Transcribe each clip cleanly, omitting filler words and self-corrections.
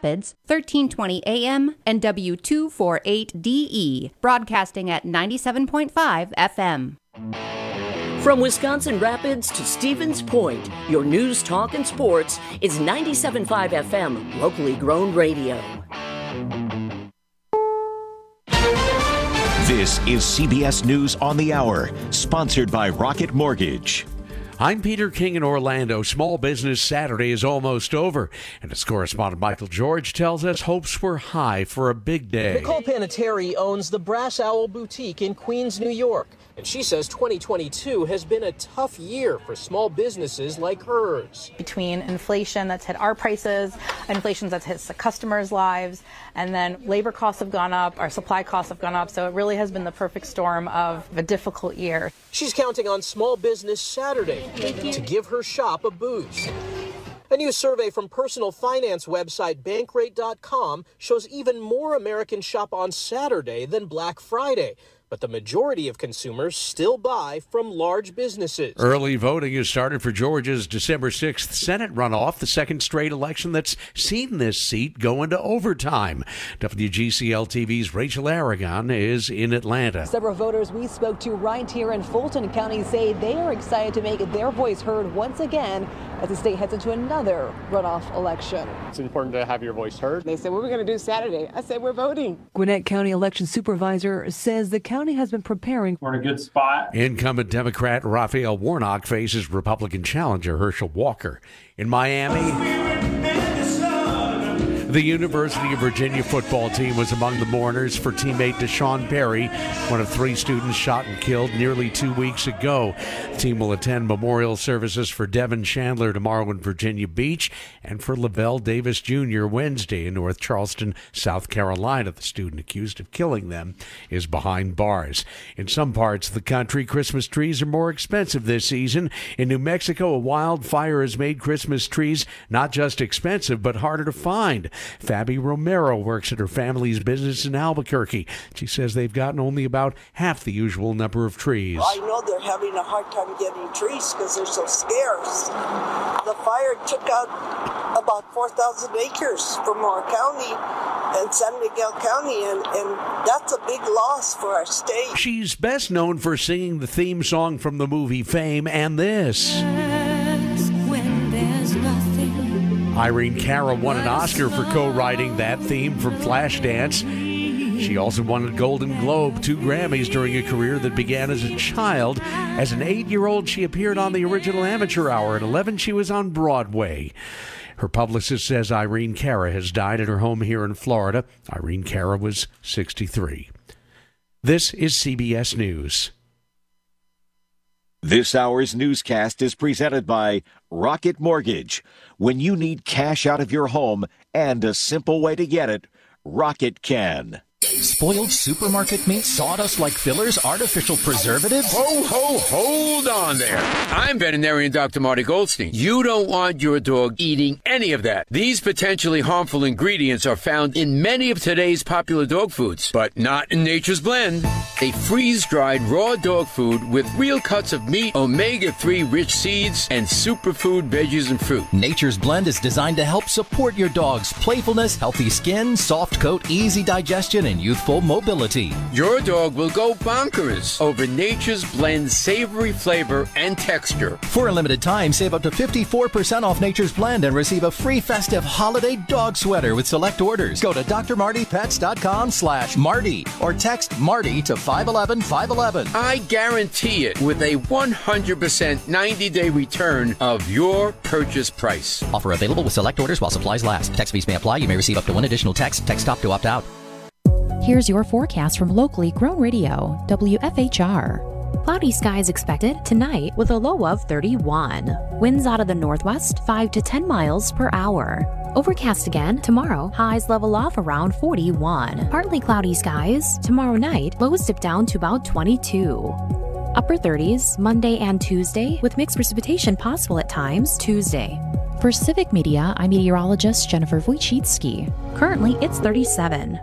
Rapids, 1320 AM and W248DE, broadcasting at 97.5 FM. From Wisconsin Rapids to Stevens Point, your news, talk, and sports is 97.5 FM, locally grown radio. This is CBS News on the Hour, sponsored by Rocket Mortgage. I'm Peter King in Orlando. Small Business Saturday is almost over, and as correspondent Michael George tells us, hopes were high for a big day. Nicole Panettiere owns the Brass Owl Boutique in Queens, New York, and she says 2022 has been a tough year for small businesses like hers. Between inflation that's hit our prices, inflation that's hit the customers' lives, and then labor costs have gone up, our supply costs have gone up, so it really has been the perfect storm of a difficult year. She's counting on Small Business Saturday to give her shop a boost. A new survey from personal finance website Bankrate.com shows even more Americans shop on Saturday than Black Friday. But the majority of consumers still buy from large businesses. Early voting has started for Georgia's December 6th Senate runoff, the second straight election that's seen this seat go into overtime. WGCL-TV's Rachel Aragon is in Atlanta. Several voters we spoke to right here in Fulton County say they are excited to make their voice heard once again as the state heads into another runoff election. It's important to have your voice heard. They said, what are we going to do Saturday? I said, we're voting. Gwinnett County election supervisor says the county has been preparing. We're in a good spot. Incumbent Democrat Raphael Warnock faces Republican challenger Herschel Walker. In Miami, the University of Virginia football team was among the mourners for teammate Deshaun Perry, one of 3 students shot and killed nearly 2 weeks ago. The team will attend memorial services for Devin Chandler tomorrow in Virginia Beach and for Lavelle Davis Jr. Wednesday in North Charleston, South Carolina. The student accused of killing them is behind bars. In some parts of the country, Christmas trees are more expensive this season. In New Mexico, a wildfire has made Christmas trees not just expensive, but harder to find. Fabi Romero works at her family's business in Albuquerque. She says they've gotten only about half the usual number of trees. I know they're having a hard time getting trees because they're so scarce. The fire took out about 4,000 acres from our county and San Miguel County, and that's a big loss for our state. She's best known for singing the theme song from the movie Fame and this. Irene Cara won an Oscar for co-writing that theme from Flashdance. She also won a Golden Globe, 2 Grammys during a career that began as a child. As an 8-year-old, she appeared on the original Amateur Hour. At 11, she was on Broadway. Her publicist says Irene Cara has died at her home here in Florida. Irene Cara was 63. This is CBS News. This hour's newscast is presented by Rocket Mortgage. When you need cash out of your home and a simple way to get it, Rocket can. Spoiled supermarket meat, sawdust like fillers, artificial preservatives? Hold on there. I'm veterinarian Dr. Marty Goldstein. You don't want your dog eating any of that. These potentially harmful ingredients are found in many of today's popular dog foods, but not in Nature's Blend. A freeze-dried raw dog food with real cuts of meat, omega-3 rich seeds, and superfood veggies and fruit. Nature's Blend is designed to help support your dog's playfulness, healthy skin, soft coat, easy digestion, and youthful mobility. Your dog will go bonkers over Nature's Blend savory flavor and texture. For a limited time, save up to 54% off Nature's Blend and receive a free festive holiday dog sweater with select orders. Go to drmartypets.com/Marty or text Marty to 511-511. I guarantee it with a 100% 90-day return of your purchase price. Offer available with select orders while supplies last. Text fees may apply. You may receive up to 1 additional text. Text stop to opt out. Here's your forecast from locally grown radio, WFHR. Cloudy skies expected tonight with a low of 31. Winds out of the northwest 5 to 10 miles per hour. Overcast again tomorrow, highs level off around 41. Partly cloudy skies tomorrow night, lows dip down to about 22. Upper 30s Monday and Tuesday with mixed precipitation possible at times Tuesday. For Civic Media, I'm meteorologist Jennifer Wojcicki. Currently, it's 37.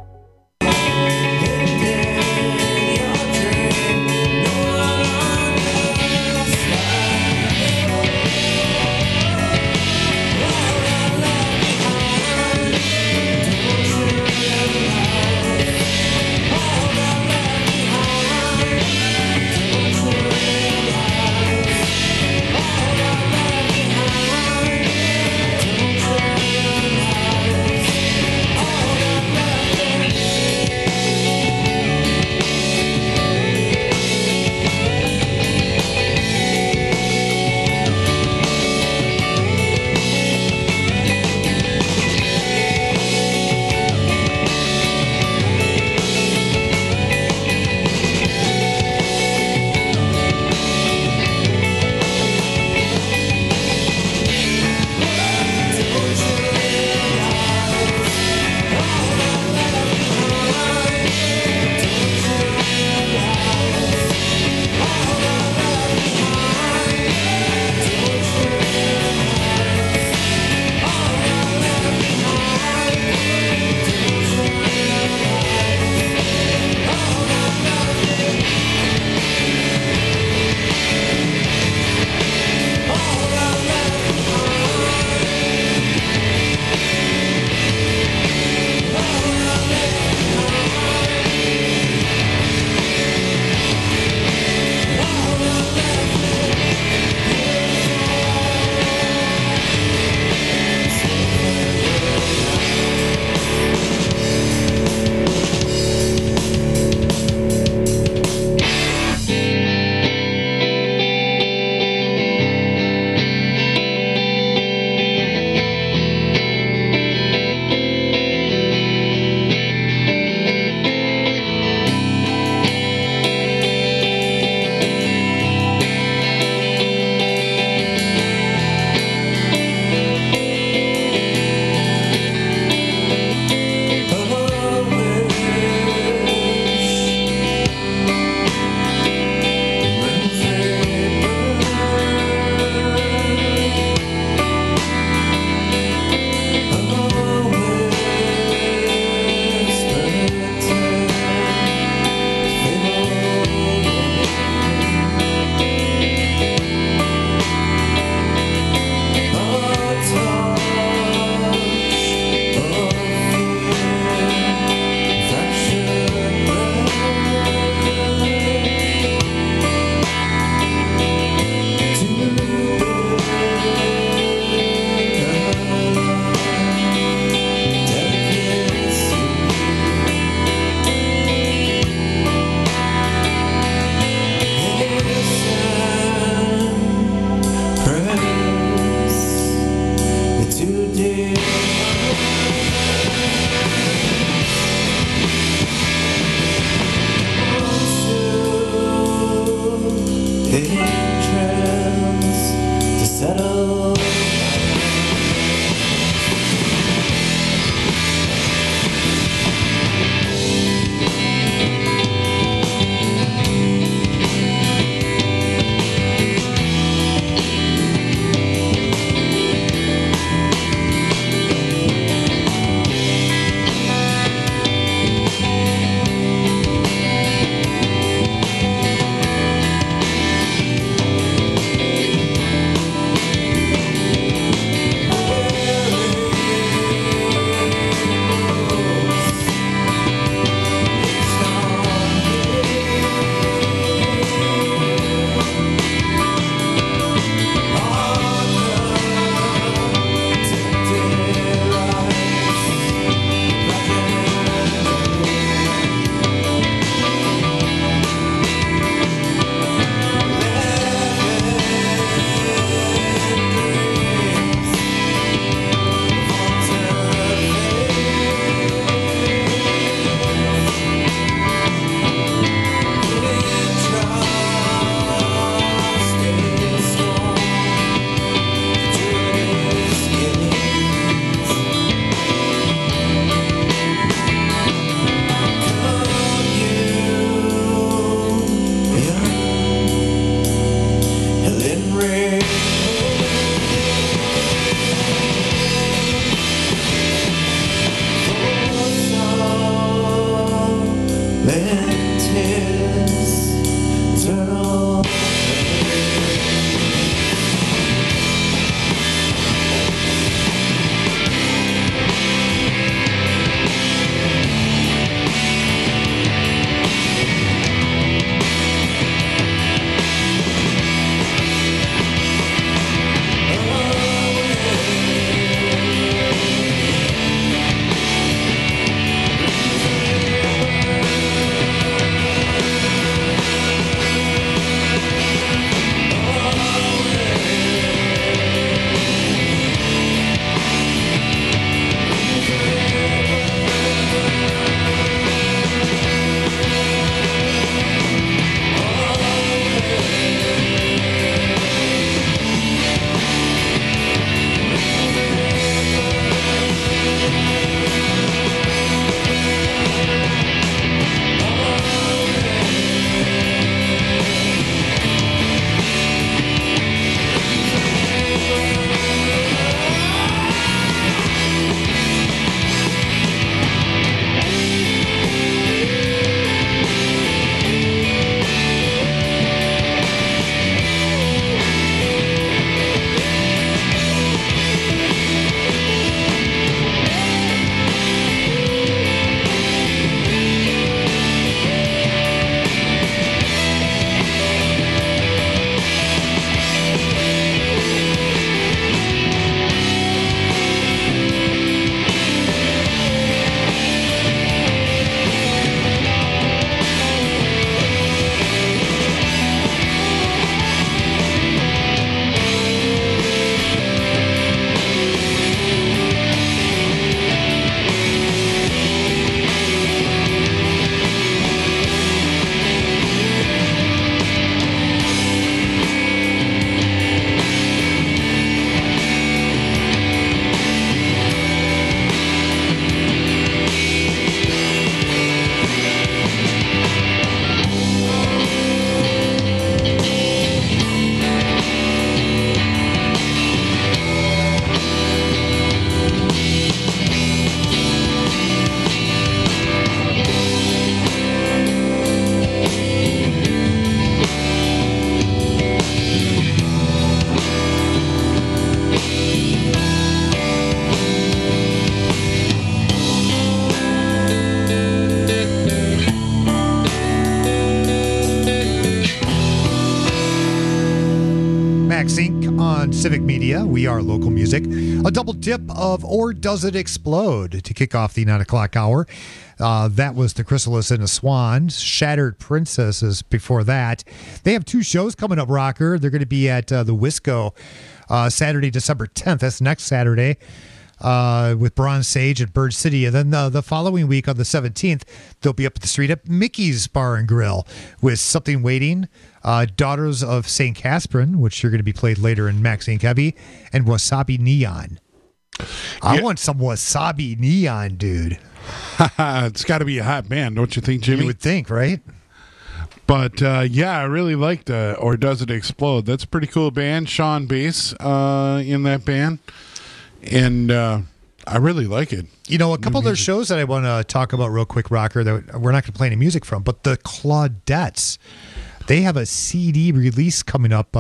on Civic Media. We are local music. A double dip of Or Does It Explode to kick off the 9 o'clock hour. That was The Chrysalis and the Swans. Shattered Princesses before that. They have 2 shows coming up, Rocker. They're going to be at the Wisco Saturday, December 10th. That's next Saturday. With Bronze Sage at Bird City. And then the following week on the 17th, they'll be up at the street at Mickey's Bar and Grill with Something Waiting, Daughters of St. Catherine, which are going to be played later in Maxine Kevy, and Wasabi Neon. I want some Wasabi Neon, dude. It's got to be a hot band, don't you think, Jimmy? You would think, right? But, yeah, I really liked Or Does It Explode. That's a pretty cool band. Sean Bass in that band. And I really like it. You know, a couple of their shows that I want to talk about real quick, Rocker, that we're not going to play any music from, but the Claudettes. They have a CD release coming up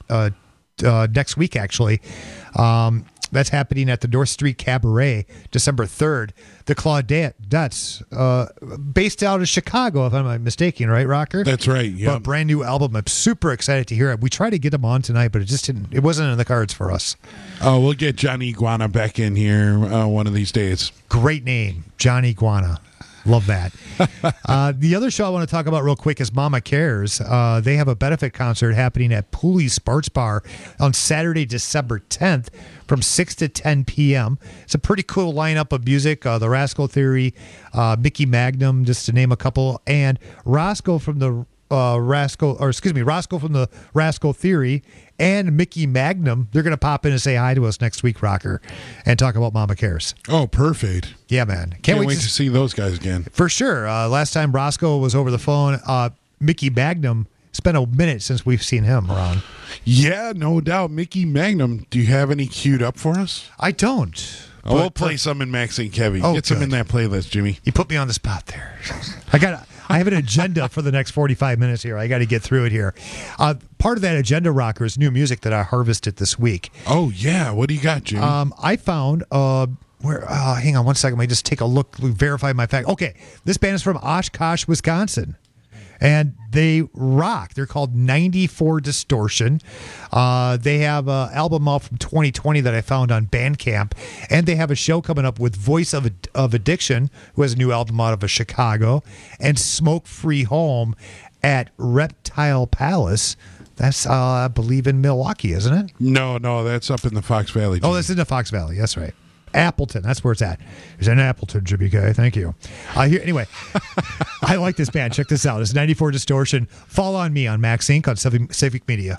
next week, actually. That's happening at the North Street Cabaret, December 3rd. The Claudettes, based out of Chicago, if I'm not mistaken, right, Rocker? That's right, yeah. But brand new album. I'm super excited to hear it. We tried to get them on tonight, but it wasn't in the cards for us. Oh, we'll get Johnny Iguana back in here one of these days. Great name, Johnny Iguana. Love that. The other show I want to talk about real quick is Mama Cares. They have a benefit concert happening at Pooley Sports Bar on Saturday, December 10th from 6 to 10 p.m. It's a pretty cool lineup of music. The Rascal Theory, Mickey Magnum, just to name a couple, and Roscoe from the Roscoe from the Rascal Theory and Mickey Magnum. They're going to pop in and say hi to us next week, Rocker, and talk about Mama Cares. Oh, perfect. Yeah, man. Can't wait to see those guys again. For sure. Last time Roscoe was over the phone, Mickey Magnum, it's been a minute since we've seen him around. Yeah, no doubt. Mickey Magnum, do you have any queued up for us? I don't. We'll play some in Maxine Kevy. Get some in that playlist, Jimmy. You put me on the spot there. I have an agenda for the next 45 minutes here. I got to get through it here. Part of that agenda, Rocker, is new music that I harvested this week. Oh, yeah. What do you got, Jimmy? I found... hang on one second. Let me just take a look, verify my fact. Okay, this band is from Oshkosh, Wisconsin. And they rock. They're called 94 Distortion. They have an album out from 2020 that I found on Bandcamp. And they have a show coming up with Voice of Addiction, who has a new album out of Chicago, and Smoke Free Home at Reptile Palace. That's, I believe, in Milwaukee, isn't it? No, that's up in the Fox Valley. Jimmy. Oh, that's in the Fox Valley. That's right. Appleton, that's where it's at. It's in Appleton, Jimmy K. Thank you. Anyway, I like this band. Check this out. It's 94 Distortion. Fall on Me on Max Inc. on Civic Media.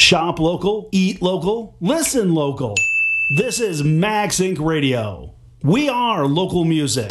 Shop local, eat local, listen local. This is Max Inc. Radio. We are local music.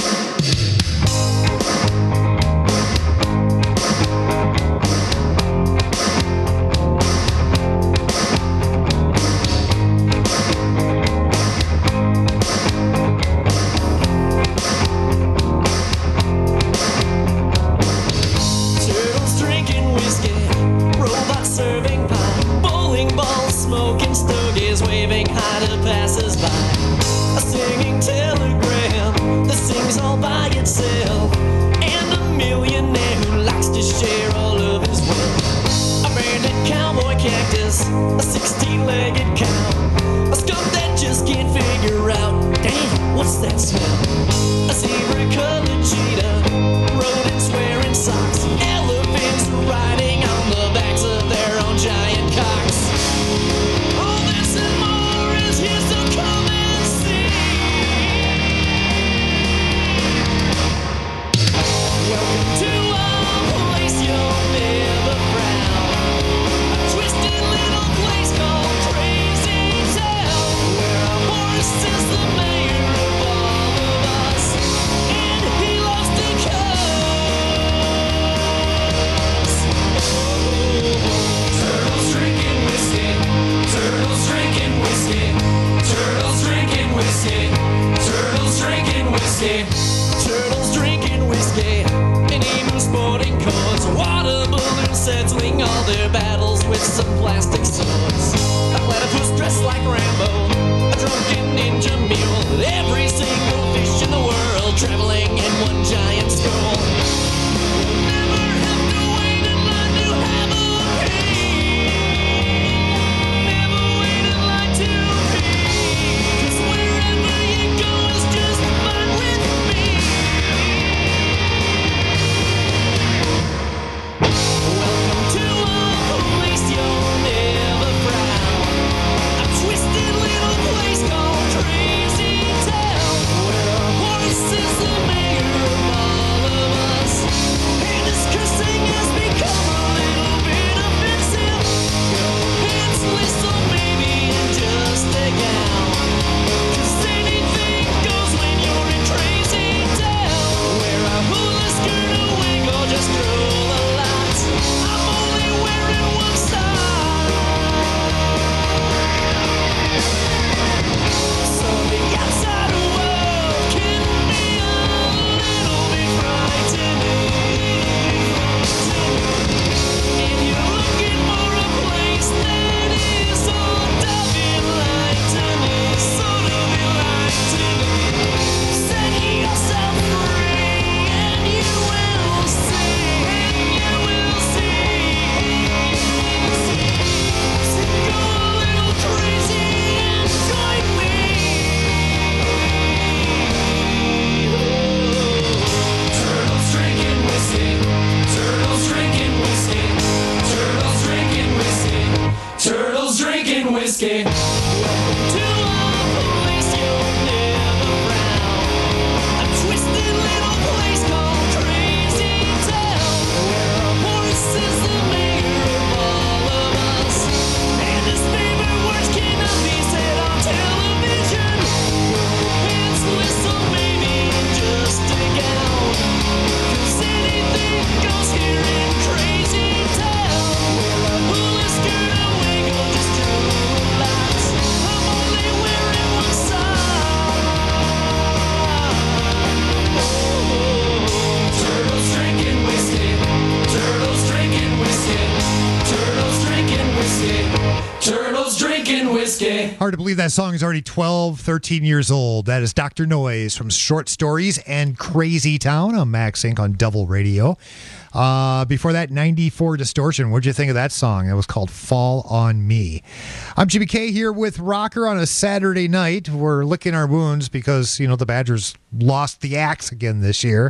Hard to believe that song is already 12, 13 years old. That is Dr. Noise from Short Stories and Crazy Town on Max Inc. on Double Radio. Before that, 94 Distortion. What'd you think of that song? It was called Fall on Me. I'm Jimmy K here with Rocker on a Saturday night. We're licking our wounds because, you know, the Badgers lost the axe again this year.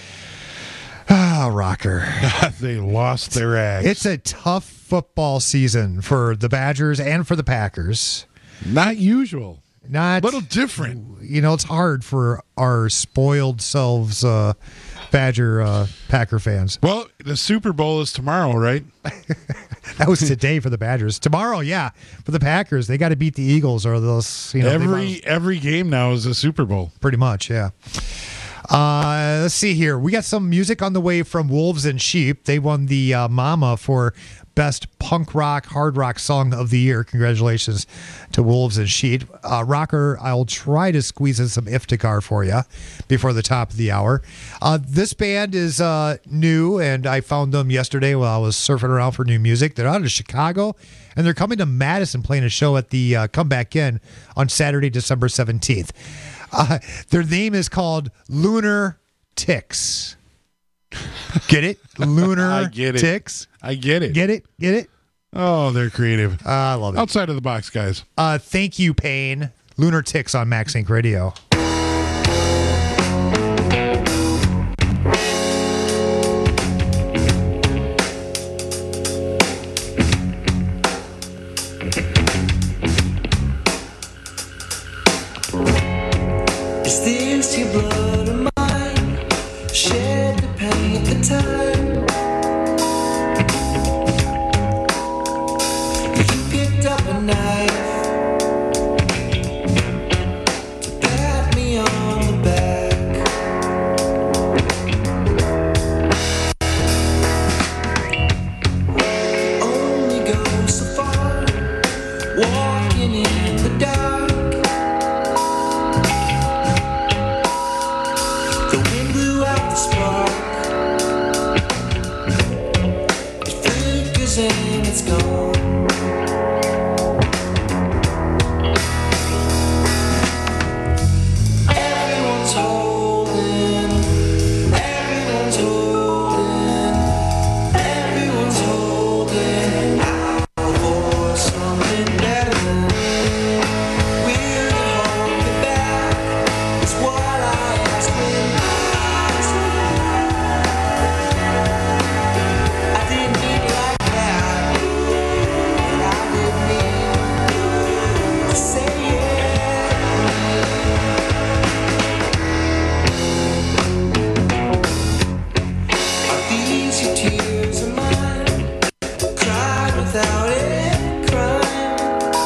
Ah, Rocker. They lost their axe. It's a tough football season for the Badgers and for the Packers. Not usual. Not a little different. You know, it's hard for our spoiled selves, Badger Packer fans. Well, the Super Bowl is tomorrow, right? That was today for the Badgers. Tomorrow, yeah, for the Packers, they got to beat the Eagles or those. Every game now is a Super Bowl. Pretty much, yeah. Let's see here. We got some music on the way from Wolves and Sheep. They won the Mama for Best Punk Rock, Hard Rock Song of the Year. Congratulations to Wolves and Sheep. Rocker, I'll try to squeeze in some Iftikhar for you before the top of the hour. This band is new, and I found them yesterday while I was surfing around for new music. They're out of Chicago, and they're coming to Madison playing a show at the Comeback Inn on Saturday, December 17th. Their name is called Lunar Ticks. Get it? Lunar I get it. Ticks. I get it. Get it? Get it? Oh, they're creative. I love it. Outside of the box, guys. Thank you, Payne. Lunar Ticks on Max Inc. Radio. Is this your blood or mine? Shed the pain at the time. You picked up a knife to pat me on the back. You only go so far, walking in the dark. And it's gone. Everyone's holding, everyone's holding, everyone's holding out for something better. Will you hold me back? It's what I asked when I didn't mean it like without any crime,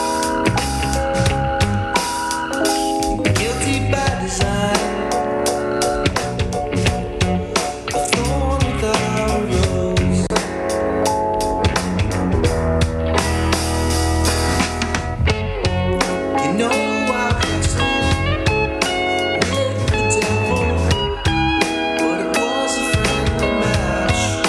guilty by design, a thorn without a rose. You know I wrestled with the devil, but it was a friendly match.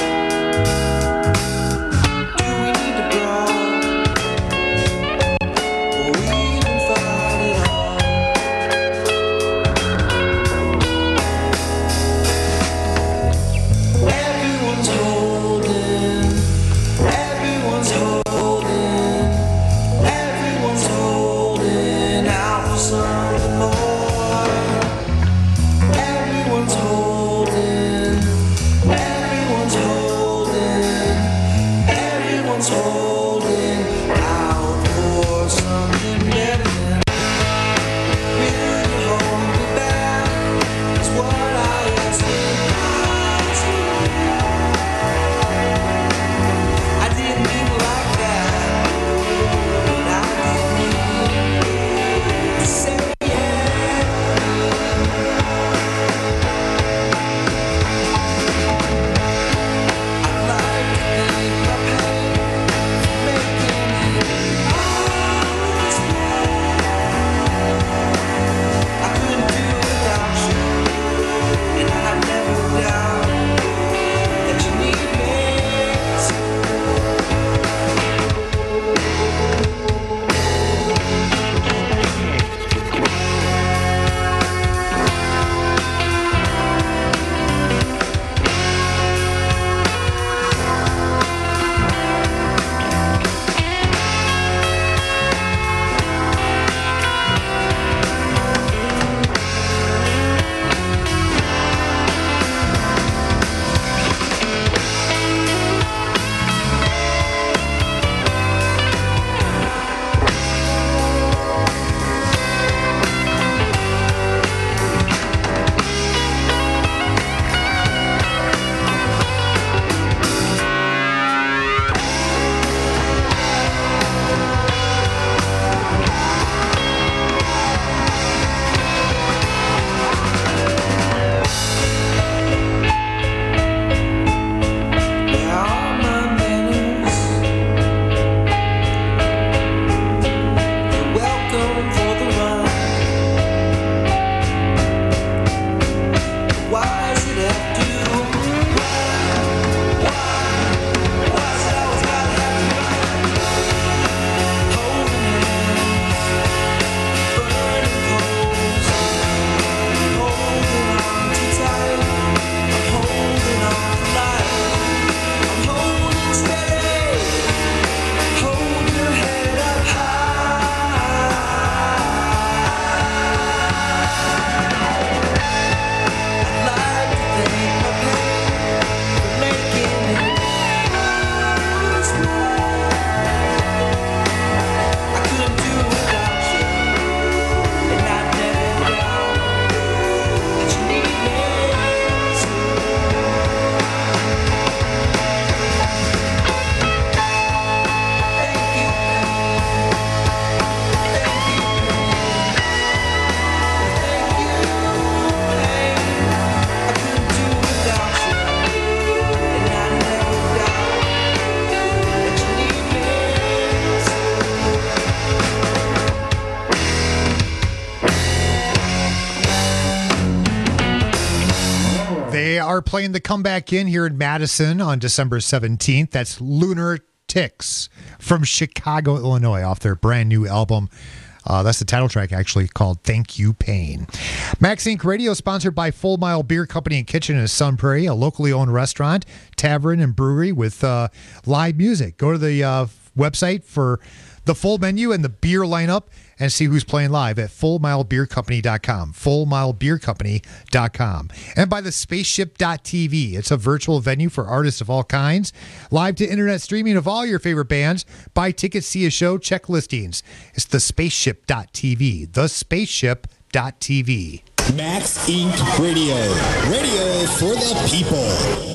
are playing the Comeback In here in Madison on December 17th. That's Lunar Ticks from Chicago, Illinois, off their brand new album. That's the title track, actually, called Thank You, Pain. Max Inc. Radio, sponsored by Full Mile Beer Company and Kitchen in Sun Prairie, a locally owned restaurant, tavern, and brewery with live music. Go to the website for the full menu and the beer lineup and see who's playing live at fullmilebeercompany.com. Fullmilebeercompany.com. And by the spaceship.tv. It's a virtual venue for artists of all kinds. Live to internet streaming of all your favorite bands. Buy tickets, see a show, check listings. It's the spaceship.tv. The spaceship.tv. Max Inc. Radio. Radio for the people.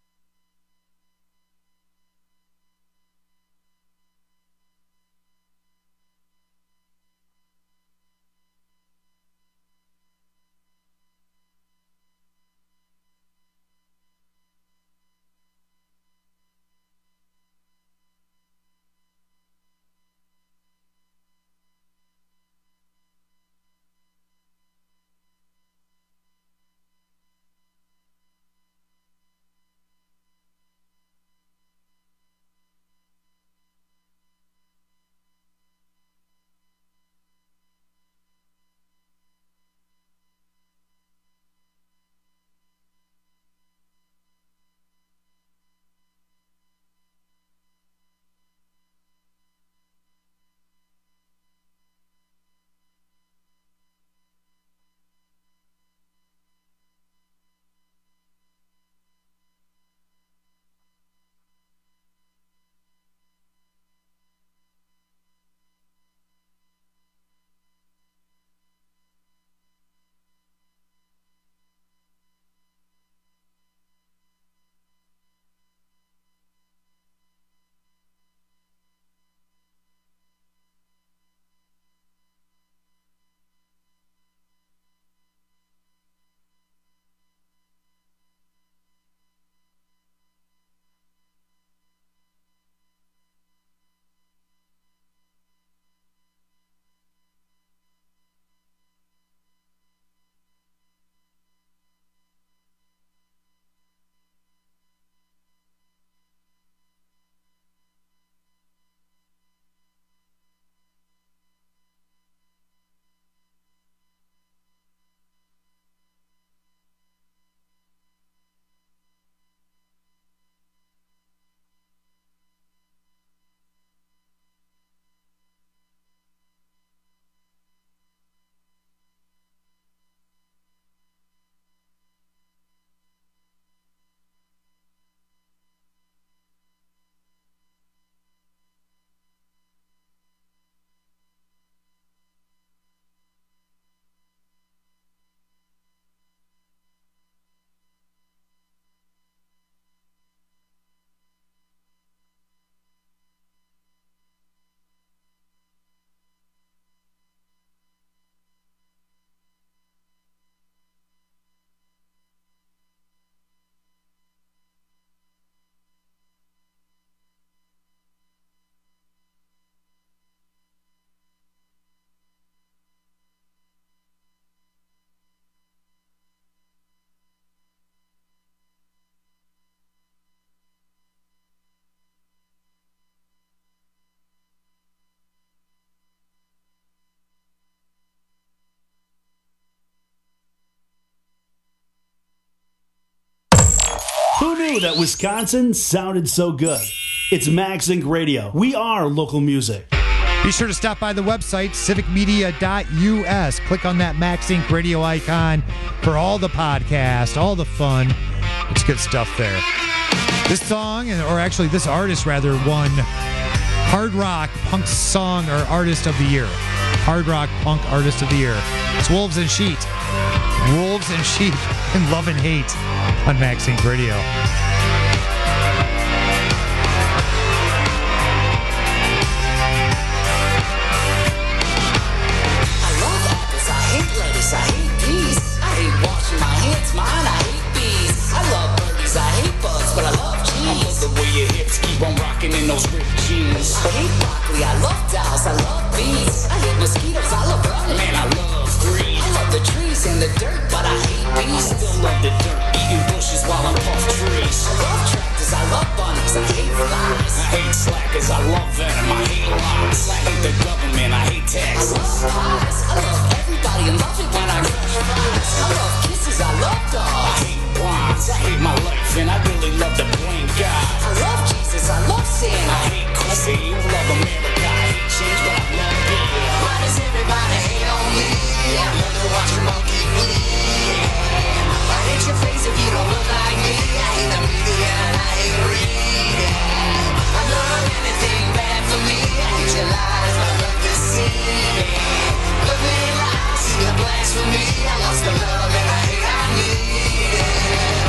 Who knew that Wisconsin sounded so good? It's Max Inc. Radio. We are local music. Be sure to stop by the website, civicmedia.us. Click on that Max Inc. Radio icon for all the podcasts, all the fun. It's good stuff there. This song, or actually this artist rather, won Hard Rock Punk Song or Artist of the Year. Hard Rock Punk Artist of the Year. It's Wolves and Sheep. Wolves and Sheep in Love and Hate on Max Inc. Radio. I hate peas. I hate washing my hands, mine. I hate bees. I love birdies. I hate bugs, but I love cheese. I love the way your hips keep on rocking in those ripped jeans. I hate broccoli. I love dolls. I love bees. I hate mosquitoes. I love running. Man, I love green. I love the trees and the dirt, but I hate bees. I still love the dirt, eating bushes while I puff trees. I love tractors, I love bunnies, I hate flies. I hate slackers, I love venom, I hate lies. I hate the government, I hate taxes. I love pies, I love everybody, I love it when I crush fries. I love kisses, I love dogs. I hate blinds, I hate my life, and I really love to blame God. I love Jesus, I love sin. I hate Chrissy, you love America, I hate change, but I love it. Why does everybody hate on me? I love to watch a monkey bleed. I hate your face if you don't look like me. I hate the media and I hate reading. I love anything bad for me. I hate your lies, I love deceiving. Look me in the eyes, see the blasphemy. I lost the love and I hate I need it.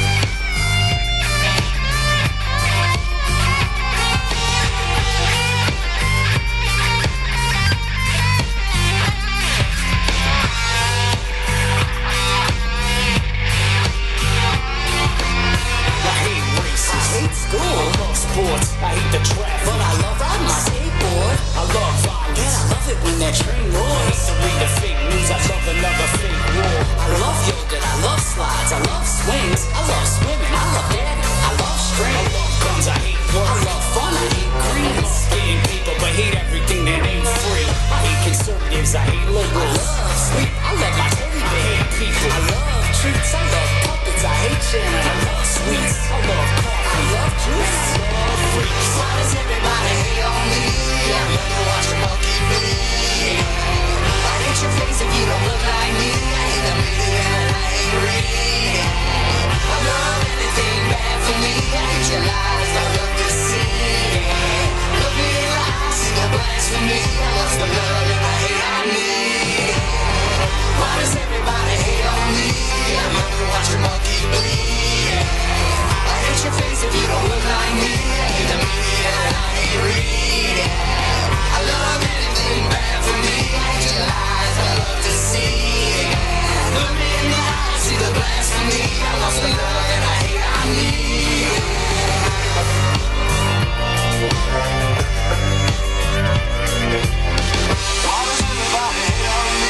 School. I love sports, I hate the traffic, but I love riding my skateboard. I love violence, and I love it when that train roars. I hate to read the fake news, I love another fake war. I love yoga, I love slides, I love swings, I love swimming, I love daddy, I love strength. I love guns, I hate work, I love fun, I hate greed. I love getting people, but hate everything that ain't free. I hate conservatives, I hate liberals. I love sleep, I love my teddy bear. I hate people, I love treats, I love puppets, I hate sharing. I love sweets, I love coffee, I love juice, I love freaks. Why does everybody hate on me? I love to watch a monkey bleed. I hate your face if you don't look like me. I hate the media and I hate reading. I love anything bad for me. I hate your lies, I love deceiving. Look me in the eyes, see the blasphemy. I lost the love and I hate I need it. Why does everybody hate on me? I love to watch a monkey bleed. I hate your face if you don't look like me. I hate the media and I hate reading. I love anything bad for me. I hate your lies, I love deceiving. Look me in the eyes, see the blasphemy. I lost the love and I hate I need. Why does everybody hate on me?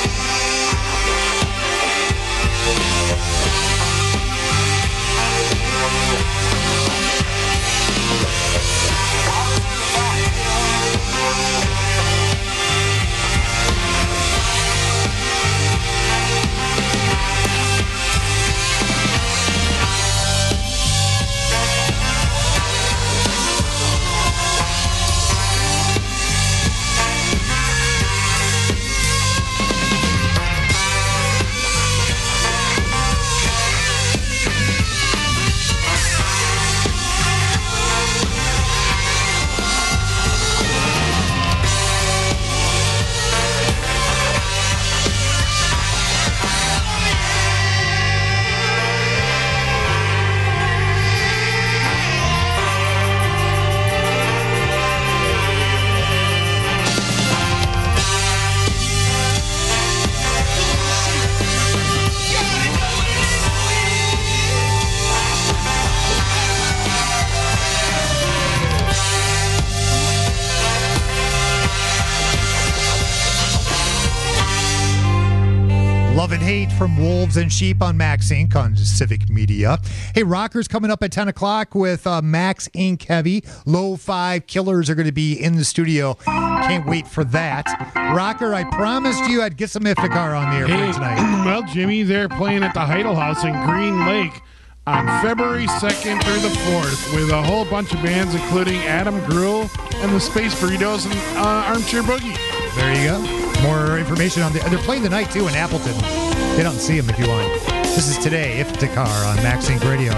Love and Hate from Wolves and Sheep on Max Inc. on Civic Media. Hey, Rockers coming up at 10 o'clock with Max Inc. Heavy. Low 5 Killers are going to be in the studio. Can't wait for that. Rocker, I promised you I'd get some Iftikhar on the air tonight. Well, Jimmy, they're playing at the Heidel House in Green Lake on February 2nd through the 4th with a whole bunch of bands, including Adam Gruhl and the Space Burritos and Armchair Boogie. There you go. More information on they're playing tonight too in Appleton. They don't see them if you want. This is Today, Iftikhar on Max Inc. Radio.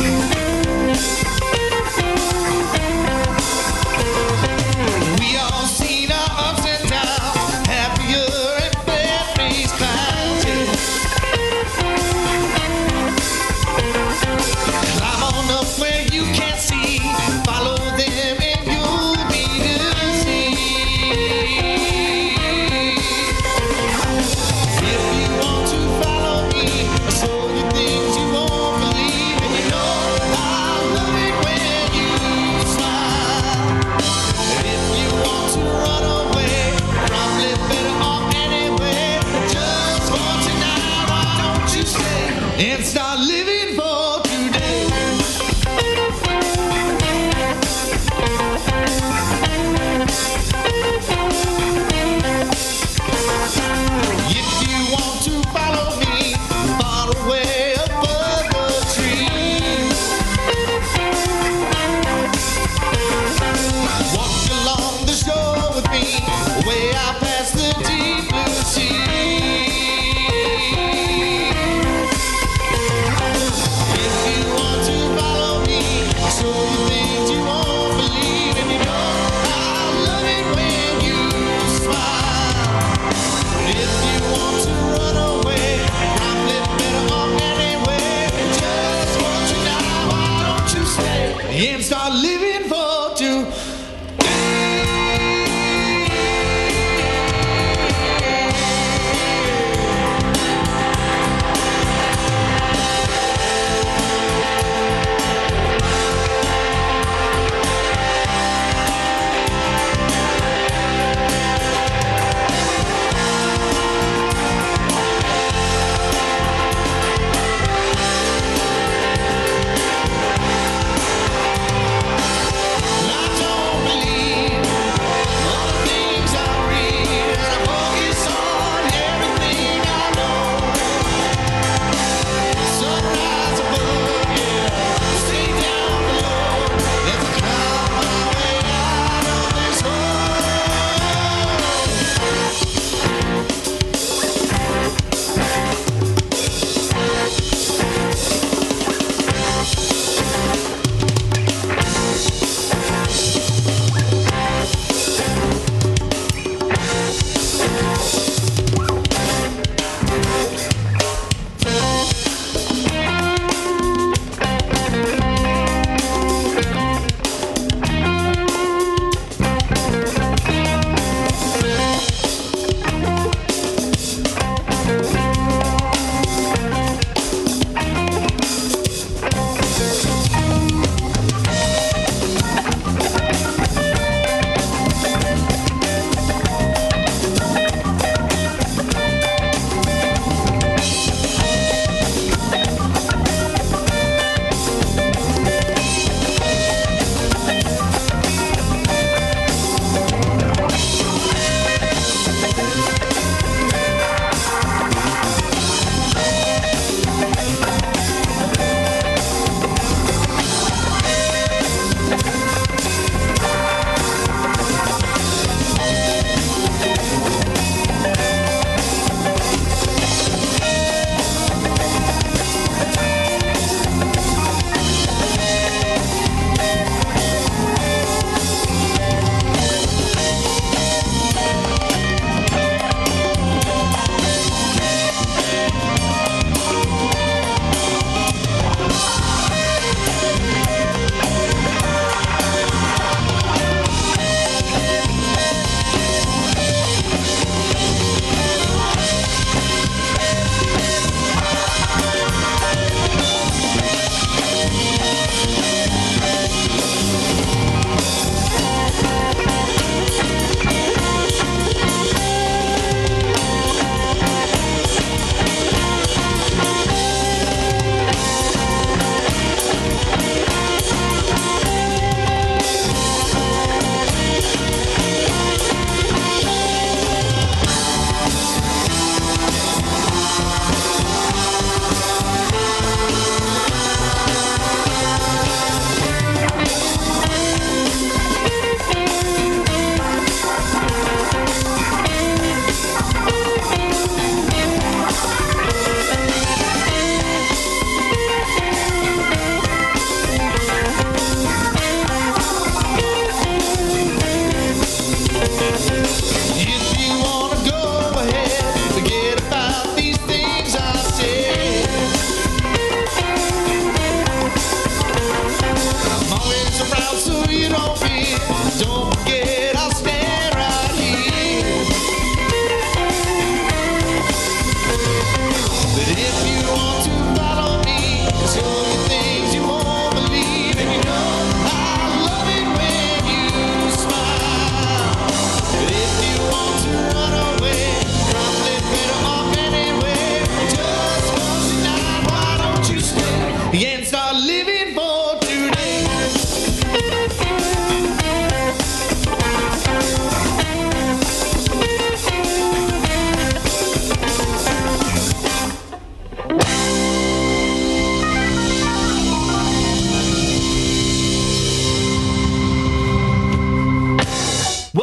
We all seen our ups and downs, happier and bad days clouds. Climb on up where you can't see, follow them and you'll be to see. If you want to follow me, show you things you won't believe, and you know I'll love it.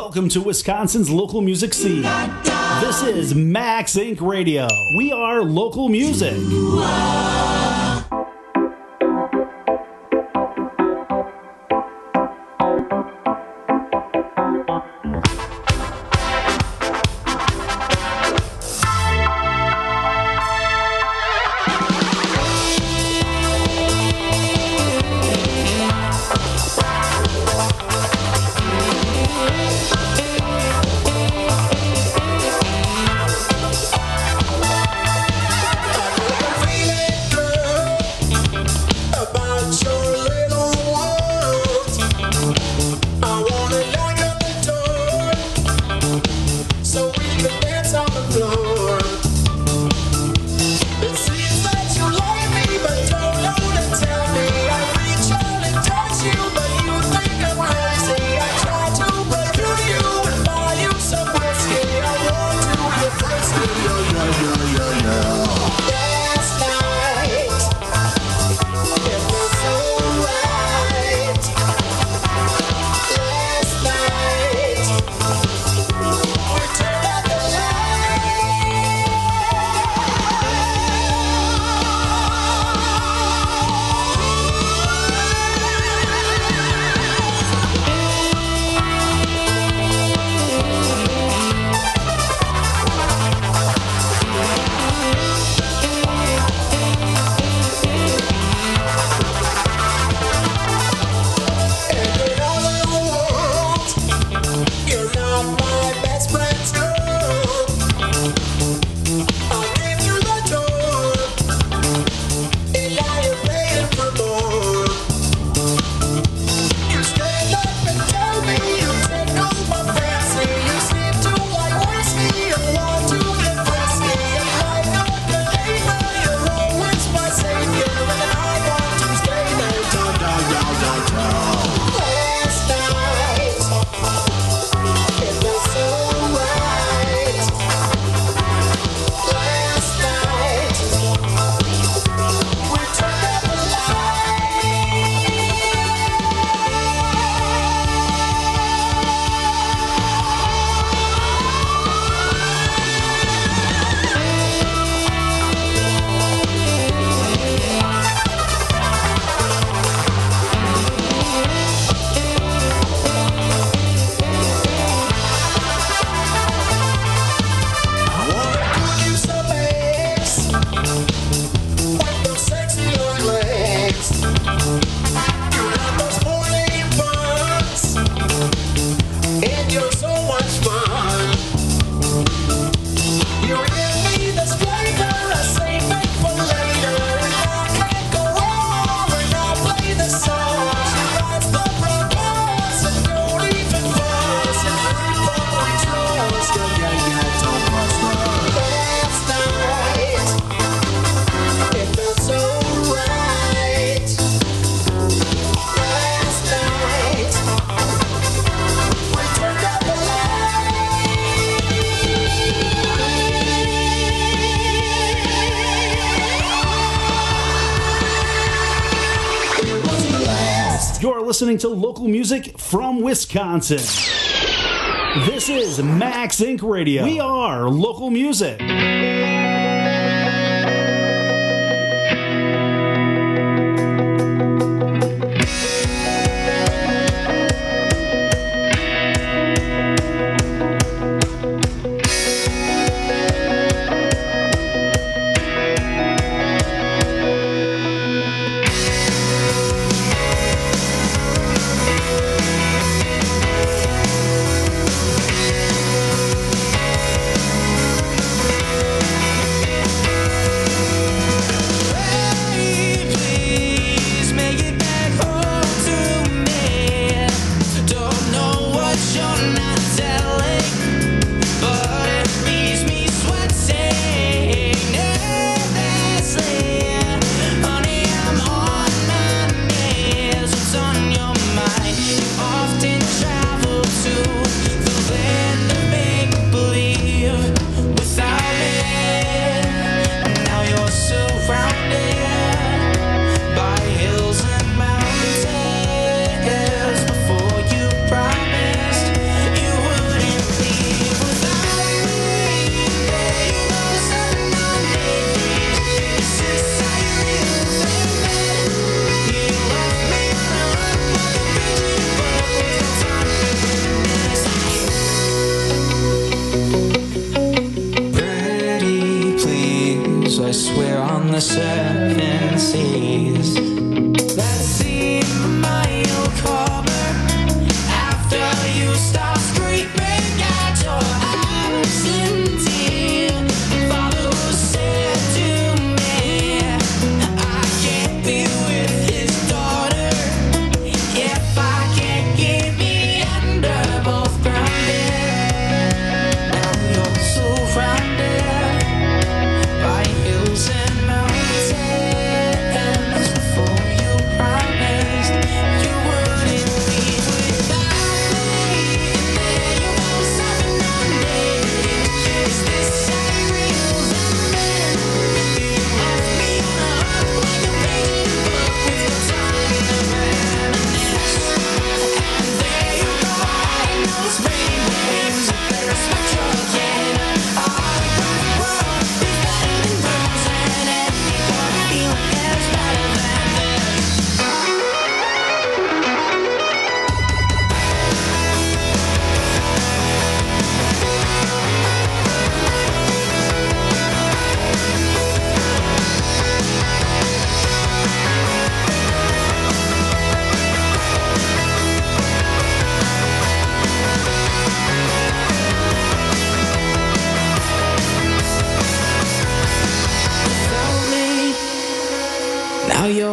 Welcome to Wisconsin's local music scene. This is Max Inc. Radio. We are local music. Listening to local music from Wisconsin. This is Max Inc. Radio. We are local music.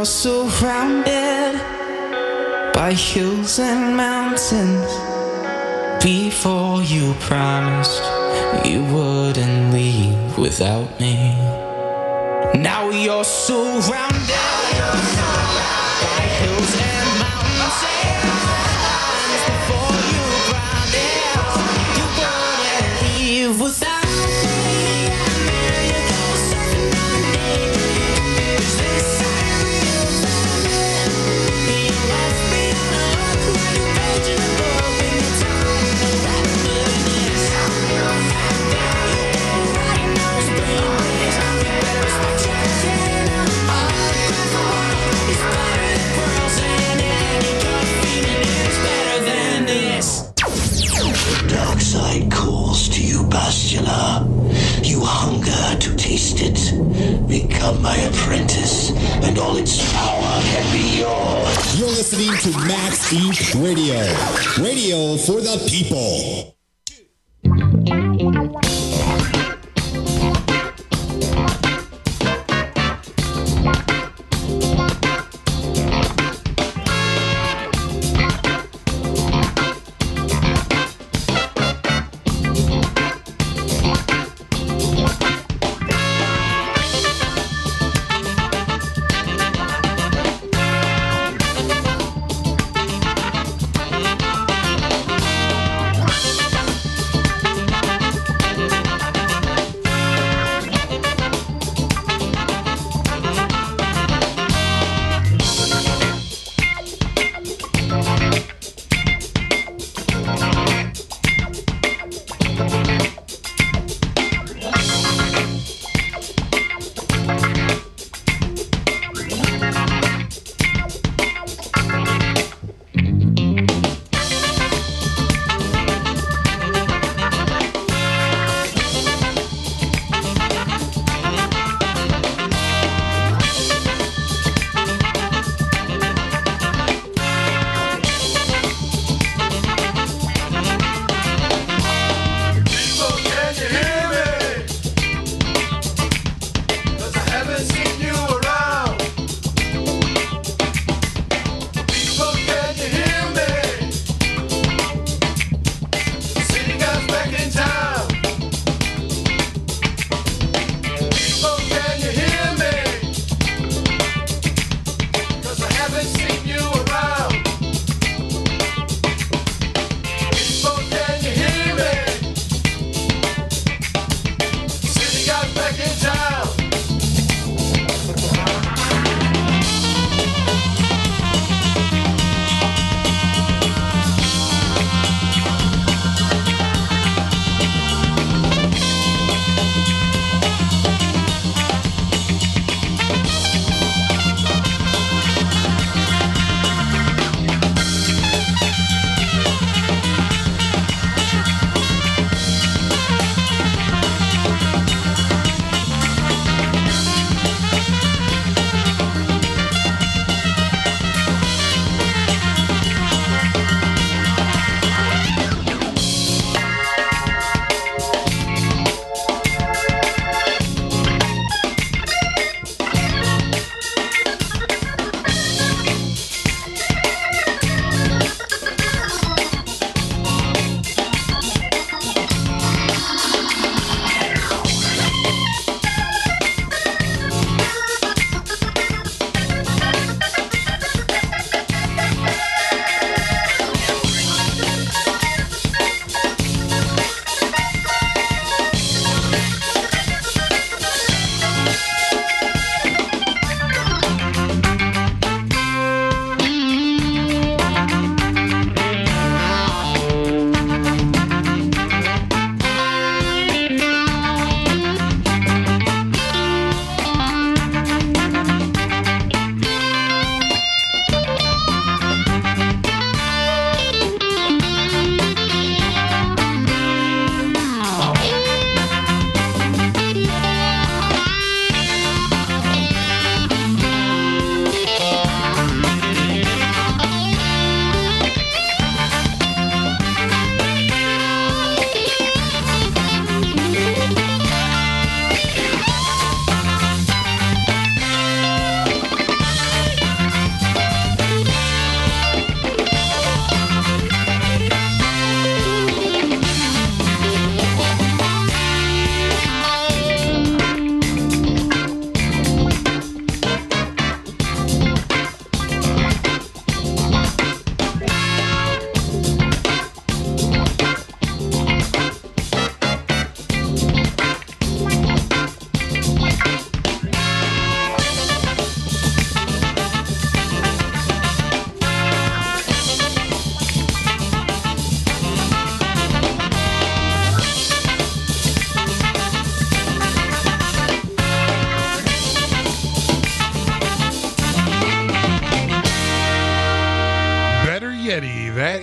surrounded by hills and mountains. Before you promised you wouldn't leave without me. Now you're surrounded by hills and mountains. Before you promised you wouldn't leave without me. Dark side calls to you, Bastila. You hunger to taste it. Become my apprentice, and all its power can be yours. You're listening to Max Inc. Radio. Radio for the people.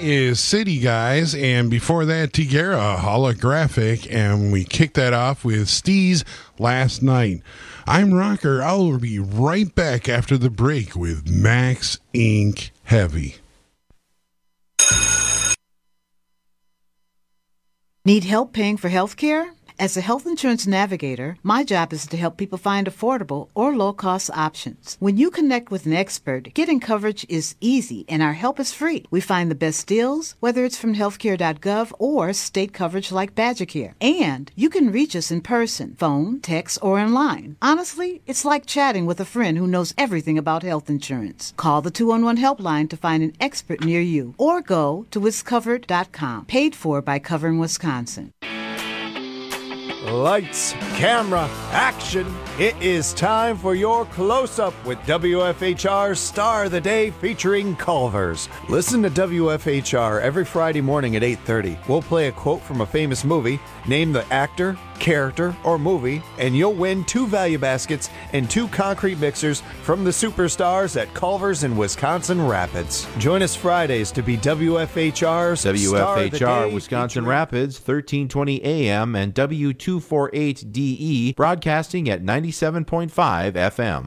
is City Guys, and before that, Tigera, Holographic, and we kicked that off with Steez Last Night. I'm Rocker. I'll be right back after the break with Max Inc. Heavy. Need help paying for health care? As a health insurance navigator, my job is to help people find affordable or low-cost options. When you connect with an expert, getting coverage is easy and our help is free. We find the best deals, whether it's from healthcare.gov or state coverage like BadgerCare. And you can reach us in person, phone, text, or online. Honestly, it's like chatting with a friend who knows everything about health insurance. Call the 211 helpline to find an expert near you or go to wiscovered.com. Paid for by Covering Wisconsin. Lights, camera, action. It is time for your close-up with WFHR's Star of the Day featuring Culver's. Listen to WFHR every Friday morning at 8:30. We'll play a quote from a famous movie, name the actor, character, or movie, and you'll win 2 value baskets and 2 concrete mixers from the superstars at Culver's in Wisconsin Rapids. Join us Fridays to be WFHR's Star of the WFHR Day Wisconsin Rapids, 1320 AM and W248DE, broadcasting at 97.5 FM.